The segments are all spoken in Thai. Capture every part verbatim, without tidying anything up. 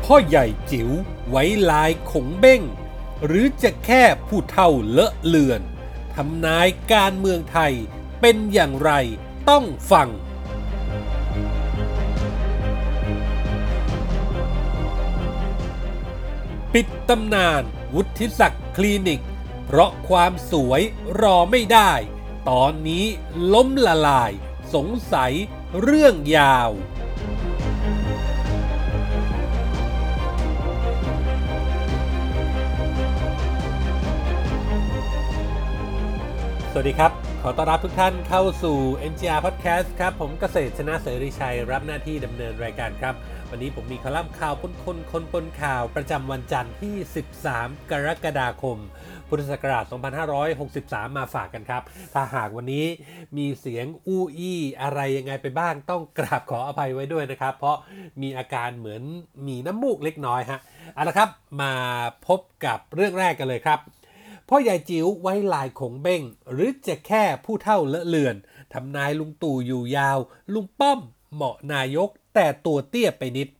พ่อใหญ่จิ๋วไว้ลายขงเบ้งหรือจะแค่ผู้เฒ่าเลอะเลือนทำนายการเมืองไทยเป็นอย่างไรต้องฟังปิดตำนานวุฒิศักดิ์คลินิกเพราะความสวยรอไม่ได้ตอนนี้ล้มละลายสงสัยเรื่องยาวสวัสดีครับขอต้อนรับทุกท่านเข้าสู่ เอ็น จี อาร์ Podcast ครับผมเกษตรชนะเสรีชัยรับหน้าที่ดำเนินรายการครับวันนี้ผมมีคอลัมน์ข่าวปนคนคนปนข่าวประจำวันจันทร์ที่สิบสามกรกฎาคมพุทธศักราชสองพันห้าร้อยหกสิบสามมาฝากกันครับถ้าหากวันนี้มีเสียงอู้อี้อะไรยังไงไปบ้างต้องกราบขออภัยไว้ด้วยนะครับเพราะมีอาการเหมือนมีน้ำมูกเล็กน้อยฮะเอาละครับมาพบกับเรื่องแรกกันเลยครับพ่อใหญ่จิ๋วไว้ลายขงเบ้งหรือจะแค่ผู้เฒ่าเลอะเลือนทำนายลุงตู่อยู่ยาวลุงป้อมเหมาะนายกแต่ตัวเตี้ยไปนิด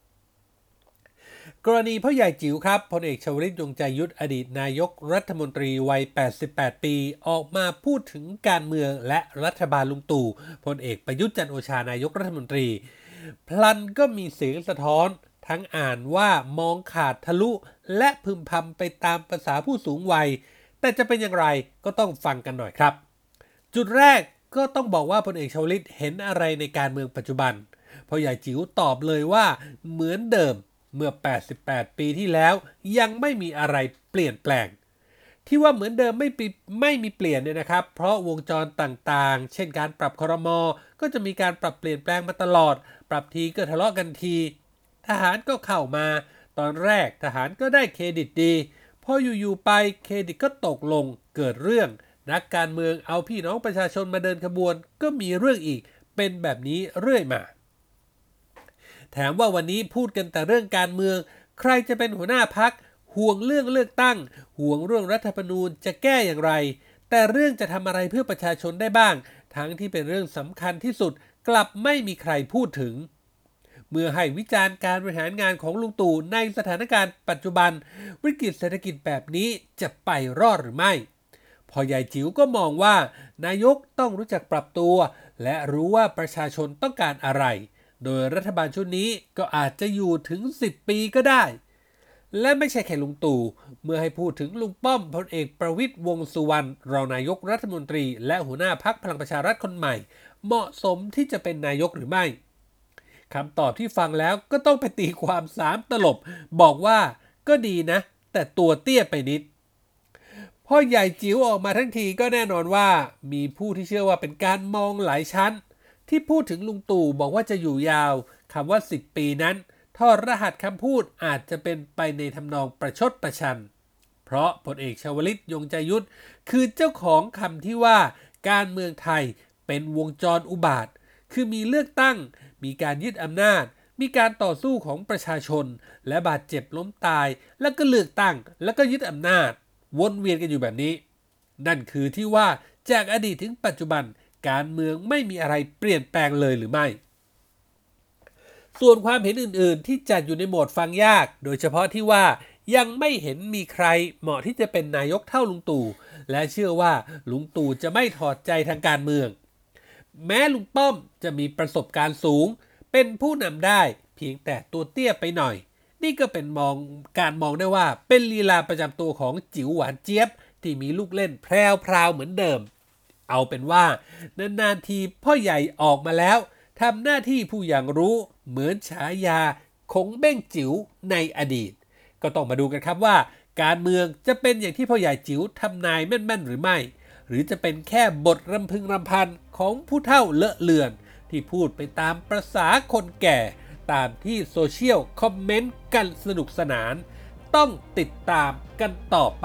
กรณีพ่อใหญ่จิ๋วครับพลเอกชวลิตยงใจยุทธอดีตนายกรัฐมนตรีวัยแปดสิบแปดปีออกมาพูดถึงการเมืองและรัฐบาลลุงตู่พลเอกประยุทธ์จันทร์โอชานายกรัฐมนตรีพลันก็มีเสียงสะท้อนทั้งอ่านว่ามองขาดทะลุและพึมพำไปตามภาษาผู้สูงวัยแต่จะเป็นอย่างไรก็ต้องฟังกันหน่อยครับจุดแรกก็ต้องบอกว่าพลเอกชวลิตเห็นอะไรในการเมืองปัจจุบันพ่อใหญ่จิ๋วตอบเลยว่าเหมือนเดิมเมื่อแปดสิบแปดปีที่แล้วยังไม่มีอะไรเปลี่ยนแปลงที่ว่าเหมือนเดิมไม่ปีไม่มีเปลี่ยนเนี่ยนะครับเพราะวงจรต่างๆเช่นการปรับครม.ก็จะมีการปรับเปลี่ยนแปลงมาตลอดปรับทีก็ทะเลาะกันทีทหารก็เข้ามาตอนแรกทหารก็ได้เครดิตดีพออยู่ๆไปเครดิตก็ตกลงเกิดเรื่องนักการเมืองเอาพี่น้องประชาชนมาเดินขบวนก็มีเรื่องอีกเป็นแบบนี้เรื่อยมาแถมว่าวันนี้พูดกันแต่เรื่องการเมืองใครจะเป็นหัวหน้าพรรคห่วงเรื่องเลือกตั้งห่วงเรื่องรัฐธรรมนูญจะแก้อย่างไรแต่เรื่องจะทำอะไรเพื่อประชาชนได้บ้างทั้งที่เป็นเรื่องสำคัญที่สุดกลับไม่มีใครพูดถึงเมื่อให้วิจารณ์การบริหารงานของลุงตู่ในสถานการณ์ปัจจุบันวิกฤตเศรษฐกิจแบบนี้จะไปรอดหรือไม่พอใหญ่จิ๋วก็มองว่านายกต้องรู้จักปรับตัวและรู้ว่าประชาชนต้องการอะไรโดยรัฐบาลชุดนี้ก็อาจจะอยู่ถึงสิบปีก็ได้และไม่ใช่แค่ลุงตู่เมื่อให้พูดถึงลุงป้อมพลเอกประวิตรวงษ์สุวรรณรองนายกรัฐมนตรีและหัวหน้าพรรคพลังประชารัฐคนใหม่เหมาะสมที่จะเป็นนายกหรือไม่คำตอบที่ฟังแล้วก็ต้องไปตีความสามตลบบอกว่าก็ดีนะแต่ตัวเตี้ยไปนิดพ่อใหญ่จิ๋วออกมาทั้งทีก็แน่นอนว่ามีผู้ที่เชื่อว่าเป็นการมองหลายชั้นที่พูดถึงลุงตู่บอกว่าจะอยู่ยาวคำว่าสิบปีนั้นทอดรหัสคำพูดอาจจะเป็นไปในทำนองประชดประชันเพราะพลเอกชวลิตยงใจยุทธคือเจ้าของคำที่ว่าการเมืองไทยเป็นวงจรอุบาทคือมีเลือกตั้งมีการยึดอำนาจมีการต่อสู้ของประชาชนและบาดเจ็บล้มตายแล้วก็เลือกตั้งแล้วก็ยึดอำนาจวนเวียนกันอยู่แบบนี้นั่นคือที่ว่าจากอดีตถึงปัจจุบันการเมืองไม่มีอะไรเปลี่ยนแปลงเลยหรือไม่ส่วนความเห็นอื่นๆที่จัดอยู่ในโหมดฟังยากโดยเฉพาะที่ว่ายังไม่เห็นมีใครเหมาะที่จะเป็นนายกเท่าลุงตู่และเชื่อว่าลุงตู่จะไม่ถอดใจทางการเมืองแม้ลุงป้อมจะมีประสบการณ์สูงเป็นผู้นำได้เพียงแต่ตัวเตี้ยไปหน่อยนี่ก็เป็นมองการมองได้ว่าเป็นลีลาประจำตัวของจิ๋วหวานเจี๊ยบที่มีลูกเล่นแพรวๆเหมือนเดิมเอาเป็นว่านานๆทีพ่อใหญ่ออกมาแล้วทำหน้าที่ผู้อย่างรู้เหมือนฉายาคงเบ้งจิ๋วในอดีตก็ต้องมาดูกันครับว่าการเมืองจะเป็นอย่างที่พ่อใหญ่จิ๋วทำนายแม่นๆหรือไม่หรือจะเป็นแค่บทรำพึงรำพันของผู้เฒ่าเลอะเลือนที่พูดไปตามประสาคนแก่ตามที่โซเชียลคอมเมนต์กันสนุกสนานต้องติดตามกันต่อไป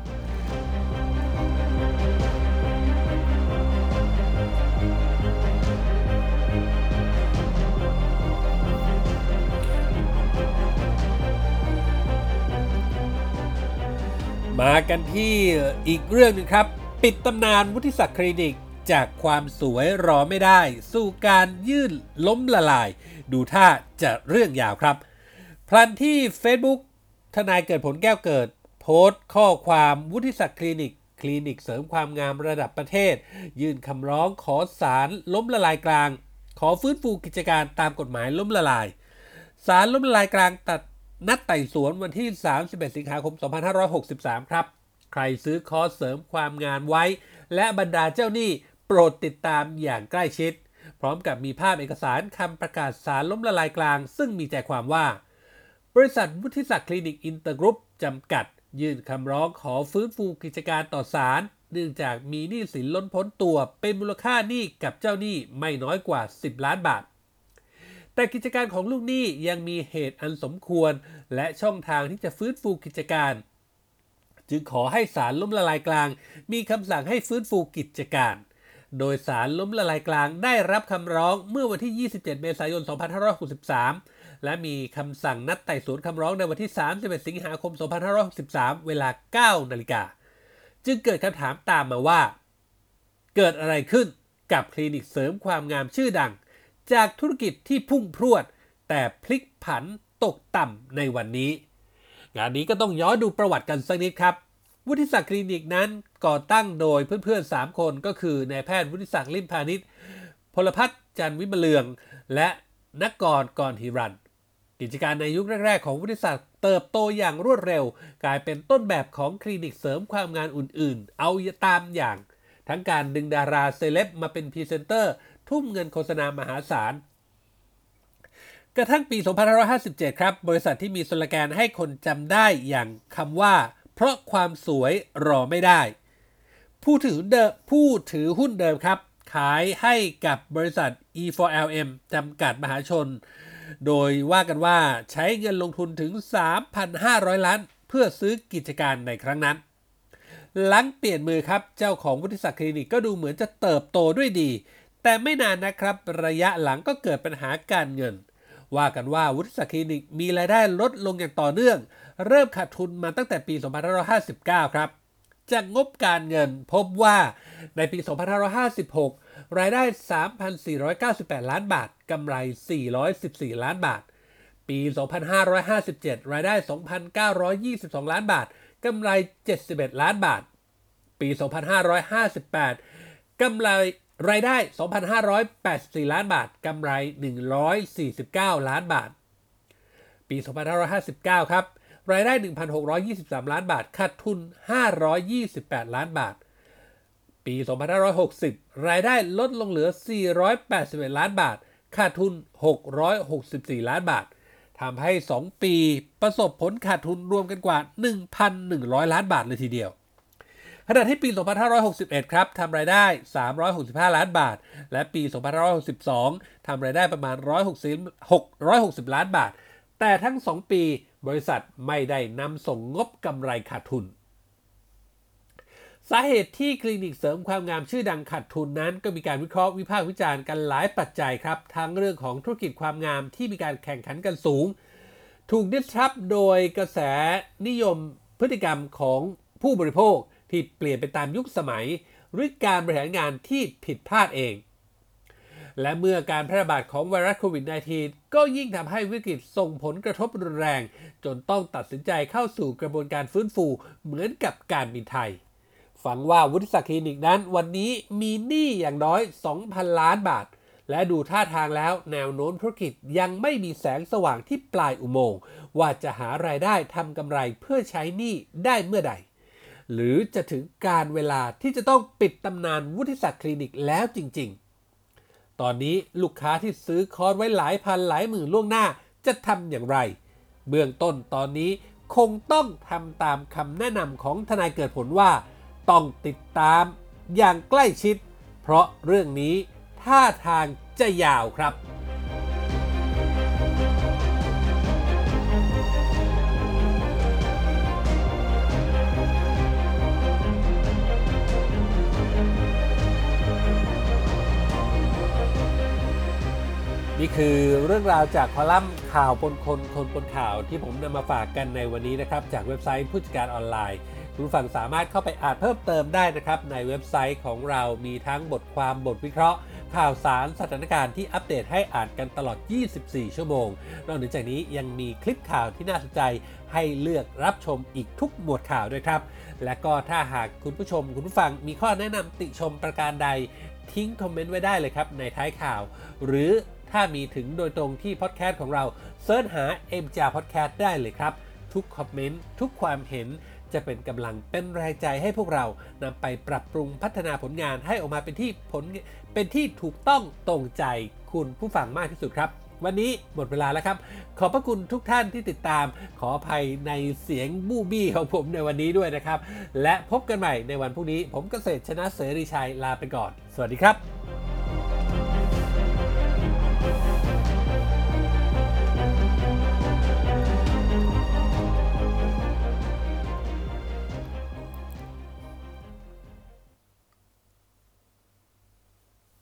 มากันที่อีกเรื่องนึงครับปิดตำนานวุฒิศักดิ์คลินิกจากความสวยรอไม่ได้สู่การยื่นล้มละลายดูท่าจะเรื่องยาวครับพลันที่ Facebook ทนายเกิดผลแก้วเกิดโพสต์ข้อความวุฒิศักดิ์คลินิกคลินิกเสริมความงามระดับประเทศยื่นคำร้องขอศาลล้มละลายกลางขอฟื้นฟูกิจการตามกฎหมายล้มละลายศาลล้มละลายกลางตัดนัดไต่สวนวันที่สามสิบเอ็ดสิงหาคมสองพันห้าร้อยหกสิบสามครับใครซื้อคอร์สเสริมความงามไว้และบรรดาเจ้าหนี้โปรดติดตามอย่างใกล้ชิดพร้อมกับมีภาพเอกสารคำประกาศศาลล้มละลายกลางซึ่งมีใจความว่าบริษัทวุฒิศักดิ์คลินิกอินเตอร์กรุ๊ปจำกัดยื่นคำร้องขอฟื้นฟูกิจการต่อศาลเนื่องจากมีหนี้สินล้นพ้นตัวเป็นมูลค่าหนี้กับเจ้าหนี้ไม่น้อยกว่าสิบล้านบาทแต่กิจการของลูกหนี้ยังมีเหตุอันสมควรและช่องทางที่จะฟื้นฟูกิจการจึงขอให้ศาลล้มละลายกลางมีคำสั่งให้ฟื้นฟูกิจการโดยศาลล้มละลายกลางได้รับคำร้องเมื่อวันที่ยี่สิบเจ็ดเมษายนสองพันห้าร้อยหกสิบสามและมีคำสั่งนัดไต่สวนคำร้องในวันที่สามสิบเอ็ดสิงหาคมสองพันห้าร้อยหกสิบสามเวลา เก้านาฬิกาจึงเกิดคำถามตามมาว่าเกิดอะไรขึ้นกับคลินิกเสริมความงามชื่อดังจากธุรกิจที่พุ่งพรวดแต่พลิกผันตกต่ำในวันนี้งานนี้ก็ต้องย้อนดูประวัติกันสักนิดครับวุฒิศักดิ์คลินิกนั้นก่อตั้งโดยเพื่อนๆสามคนก็คือนายแพทย์วุฒิศักดิ์ลิ่มพานิชพลพัฒน์จันทร์วิมลเลืองและนกรกรหิรันกิจการในยุคแรกๆของวุฒิศักดิ์เติบโตอย่างรวดเร็วกลายเป็นต้นแบบของคลินิกเสริมความงามอื่นๆเอาตามอย่างทั้งการดึงดาราเซเลบมาเป็นพรีเซนเตอร์ทุ่มเงินโฆษณามหาศาลกระทั่งปีสองพันห้าร้อยห้าสิบเจ็ดครับบริษัทที่มีสโลแกนให้คนจำได้อย่างคำว่าเพราะความสวยรอไม่ได้ผู้ถือเดิมผู้ถือหุ้นเดิมครับขายให้กับบริษัท อี โฟร์ แอล เอ็ม จำกัดมหาชนโดยว่ากันว่าใช้เงินลงทุนถึง สามพันห้าร้อย ล้านเพื่อซื้อกิจการในครั้งนั้นหลังเปลี่ยนมือครับเจ้าของวุฒิศักดิ์คลินิกก็ดูเหมือนจะเติบโตด้วยดีแต่ไม่นานนะครับระยะหลังก็เกิดปัญหาการเงินว่ากันว่าวุฒิศักดิ์คลินิกมีรายได้ลดลงอย่างต่อเนื่องเริ่มขาดทุนมาตั้งแต่ปีสองพันห้าร้อยห้าสิบเก้าครับจากงบการเงินพบว่าในปีสองพันห้าร้อยห้าสิบหกรายได้ สามพันสี่ร้อยเก้าสิบแปด ล้านบาทกำไรสี่ร้อยสิบสี่ล้านบาทปีสองพันห้าร้อยห้าสิบเจ็ดรายได้ สองพันเก้าร้อยยี่สิบสอง ล้านบาทกำไรเจ็ดสิบเอ็ดล้านบาทปีสองพันห้าร้อยห้าสิบแปดกำไรรายได้ สองพันห้าร้อยแปดสิบสี่ ล้านบาทกำไรหนึ่งร้อยสี่สิบเก้าล้านบาทปีสองพันห้าร้อยห้าสิบเก้าครับรายได้ หนึ่งพันหกร้อยยี่สิบสาม ล้านบาทขาดทุนห้าร้อยยี่สิบแปดล้านบาทปีสองพันห้าร้อยหกสิบรายได้ลดลงเหลือสี่ร้อยแปดสิบเอ็ดล้านบาทขาดทุนหกร้อยหกสิบสี่ล้านบาททำให้สองปีประสบผลขาดทุนรวมกันกว่า หนึ่งพันหนึ่งร้อย ล้านบาทเลยทีเดียวขณะที่ปีสองพันห้าร้อยหกสิบเอ็ดครับทำรายได้สามร้อยหกสิบห้าล้านบาทและปีสองพันห้าร้อยหกสิบสองทำรายได้ประมาณหนึ่งร้อยหกสิบล้านบาทแต่ทั้งสองปีบริษัทไม่ได้นำส่งงบกำไรขาดทุนสาเหตุที่คลินิกเสริมความงามชื่อดังขาดทุนนั้นก็มีการวิเคราะห์วิพากษ์วิจารณ์กันหลายปัจจัยครับทั้งเรื่องของธุรกิจความงามที่มีการแข่งขันกันสูงถูก disrupt โดยกระแสนิยมพฤติกรรมของผู้บริโภคที่เปลี่ยนไปตามยุคสมัยหรือการบริหารงานที่ผิดพลาดเองและเมื่อการแพร่ระบาดของไวรัสโควิด สิบเก้า ก็ยิ่งทำให้วิกฤตส่งผลกระทบรุนแรงจนต้องตัดสินใจเข้าสู่กระบวนการฟื้นฟูเหมือนกับการบินไทยฟังว่าวุฒิศักดิ์คลินิกนั้นวันนี้มีหนี้อย่างน้อย สองพัน ล้านบาทและดูท่าทางแล้วแนวโน้มธุรกิจยังไม่มีแสงสว่างที่ปลายอุโมงค์ว่าจะหารายได้ทำกำไรเพื่อใช้หนี้ได้เมื่อใดหรือจะถึงการเวลาที่จะต้องปิดตำนานวุฒิศักดิ์คลินิกแล้วจริงๆตอนนี้ลูกค้าที่ซื้อคอร์สไว้หลายพันหลายหมื่นล่วงหน้าจะทำอย่างไรเบื้องต้นตอนนี้คงต้องทำตามคำแนะนำของทนายเกิดผลว่าต้องติดตามอย่างใกล้ชิดเพราะเรื่องนี้ท่าทางจะยาวครับ นี่คือเรื่องราวจากคอลัมน์ข่าวปนคนคนปนข่าวที่ผมนำมาฝากกันในวันนี้นะครับจากเว็บไซต์ผู้จัดการออนไลน์คุณผู้ฟังสามารถเข้าไปอ่านเพิ่มเติมได้นะครับในเว็บไซต์ของเรามีทั้งบทความบทวิเคราะห์ข่าวสารสถานการณ์ที่อัปเดตให้อ่านกันตลอด ยี่สิบสี่ ชั่วโมงนอกจากนี้ยังมีคลิปข่าวที่น่าสนใจให้เลือกรับชมอีกทุกหมวดข่าวด้วยครับและก็ถ้าหากคุณผู้ชมคุณผู้ฟังมีข้อแนะนำติชมประการใดทิ้งคอมเมนต์ไว้ได้เลยครับในท้ายข่าวหรือถ้ามีถึงโดยตรงที่พอดแคสต์ของเราเสิร์ชหา เอ็ม จา Podcast ได้เลยครับทุกคอมเมนต์ทุกความเห็นจะเป็นกำลังเป็นแรงใจให้พวกเรานำไปปรับปรุงพัฒนาผลงานให้ออกมาเป็นที่ผลเป็นที่ถูกต้องตรงใจคุณผู้ฟังมากที่สุดครับวันนี้หมดเวลาแล้วครับขอบพระคุณทุกท่านที่ติดตามขออภัยในเสียงบู้บี้ของผมในวันนี้ด้วยนะครับและพบกันใหม่ในวันพรุ่งนี้ผมเกษตรชนะเสรีชัยลาไปก่อนสวัสดีครับ